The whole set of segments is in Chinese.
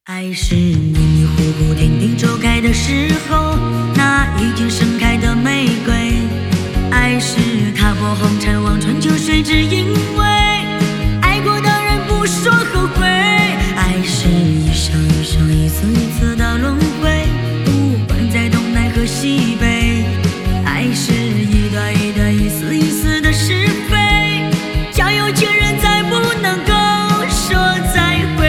爱是迷迷糊糊天地周开的时候，那已经盛开的玫瑰。爱是踏破红尘望穿秋水，只因为爱过的人不说后悔。爱是一生一生一次一次的轮回，不管在东南和西北。爱是一段一段一丝一丝的是非，叫有情人再不能够说再会。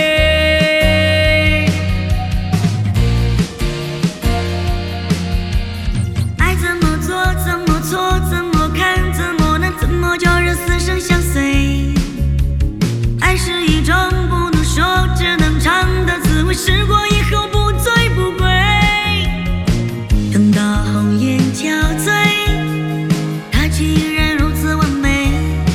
爱怎么做怎么错怎么看怎么难怎么叫人死生相随。爱是一种不能说只能尝的滋味，试过以后不醉不归。等到红颜憔悴，它却依然如此完美。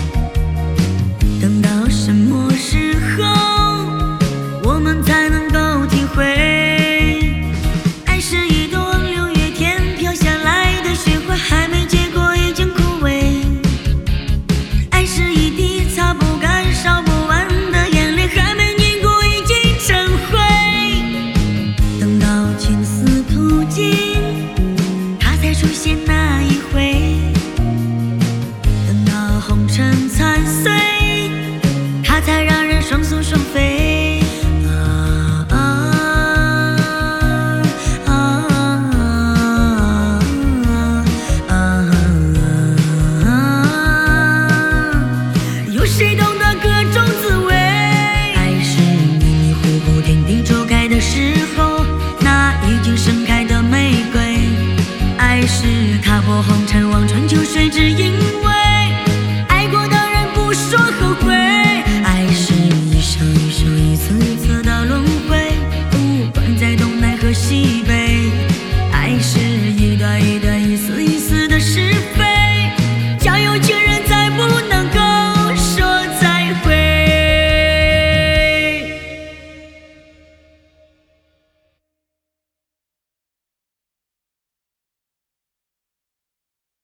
等到什么时候我们才能够体会，爱是一朵六月天飘下来的雪花，还没结果已经枯萎。爱是一滴擦不干烧不完的眼泪，还没凝固已经成灰。等到青丝秃尽，它才出现那一回。等到红尘残碎，它才让人双宿双飞。有谁懂得各种滋味？爱是迷迷糊糊天地周开的时候，那已经盛开的玫瑰。爱是踏破红尘望穿秋水，只因为爱过的人不说后悔。爱是一生一生一次一次